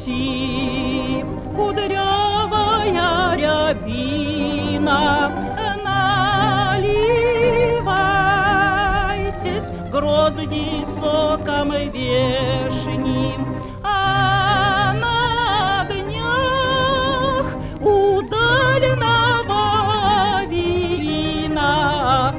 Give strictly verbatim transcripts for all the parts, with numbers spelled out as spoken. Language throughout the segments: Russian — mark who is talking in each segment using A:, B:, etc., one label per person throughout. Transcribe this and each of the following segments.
A: пути, кудрявая рябина, наливайтесь грозди соком вешним, а на днях удального вина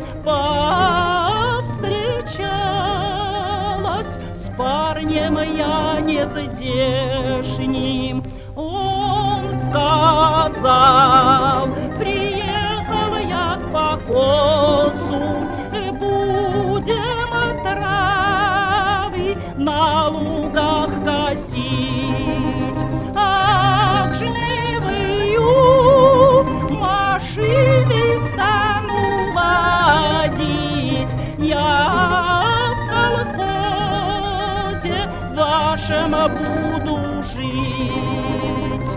A: повстречалась с парнем я нездешним. Он сказал: приехал я к покосу, будем травы на лугах косить, а к жнивью машины стану водить. Я в колхозе вашем буду жить.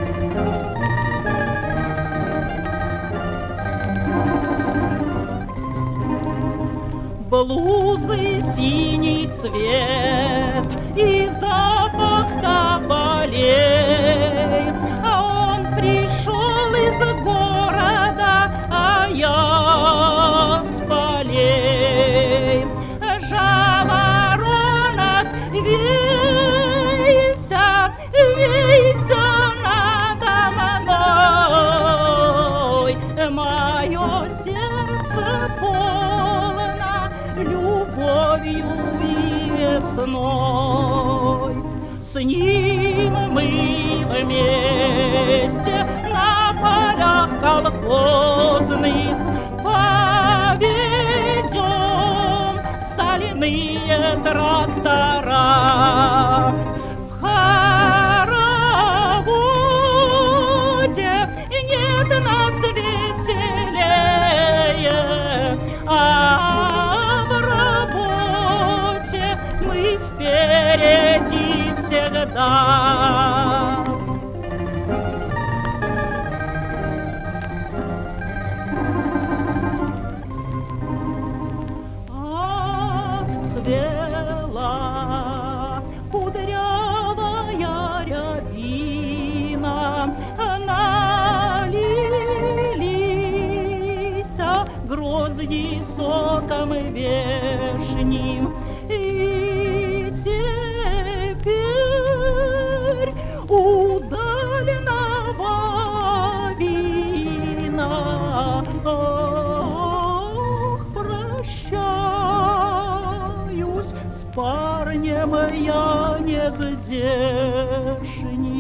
A: Блузы синий цвет и запах тополей, а он пришел из города, а я с полей. Жаворонок вейся, вейся надо мной, мое сердце полно любовью и весной. С ним мы вместе на полях колхозных поведем стальные трактора. В хороводе нет нас веселее, а мы впереди всегда. Цвела кудрявая рябина, налились грозди соком вешним, и теперь удального вина, ах, прощаюсь с парнем я нездешним.